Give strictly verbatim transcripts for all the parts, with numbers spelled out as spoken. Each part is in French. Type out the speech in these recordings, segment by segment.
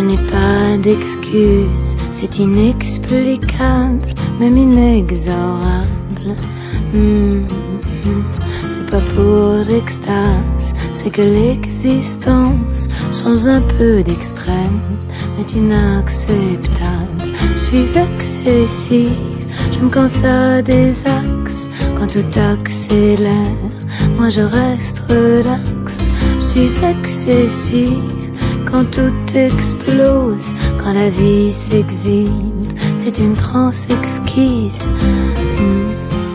n'ai pas d'excuses, c'est inexplicable, même inexorable. Mmh, mmh. C'est pas pour l'extase, c'est que l'existence, sans un peu d'extrême, est inacceptable. Je suis excessive, j'aime quand ça désaxe, quand tout accélère, moi je reste relax. Je suis excessive, quand tout explose, quand la vie s'exhibe, c'est une transe exquise. Mmh.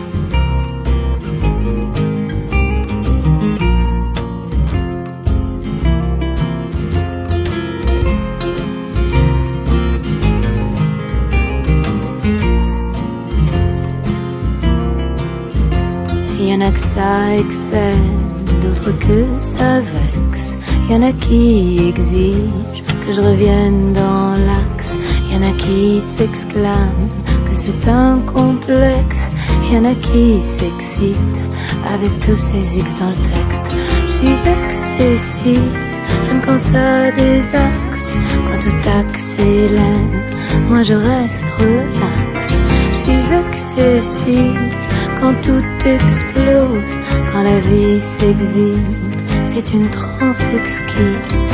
Y'en a que ça excède, d'autres que ça vexe. Y'en a qui exigent que je revienne dans l'axe. Y'en a qui s'exclament que c'est un complexe. Y'en a qui s'excitent avec tous ces X dans le texte. Je suis excessive, j'aime quand ça désaxe, quand tout accélère, moi je reste relax. Je suis excessive, quand tout explose, quand la vie s'exhibe, c'est une transe exquise.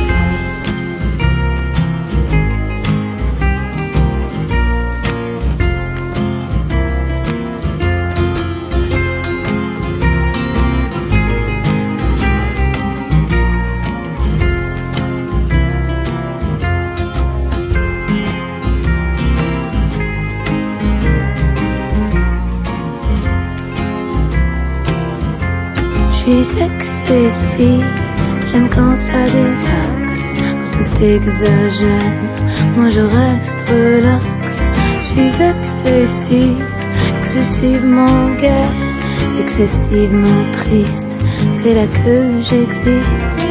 Je suis excessive, j'aime quand ça désaxe, quand tout exagère, moi je reste relax. Je suis excessive, excessivement gaie, excessivement triste, c'est là que j'existe.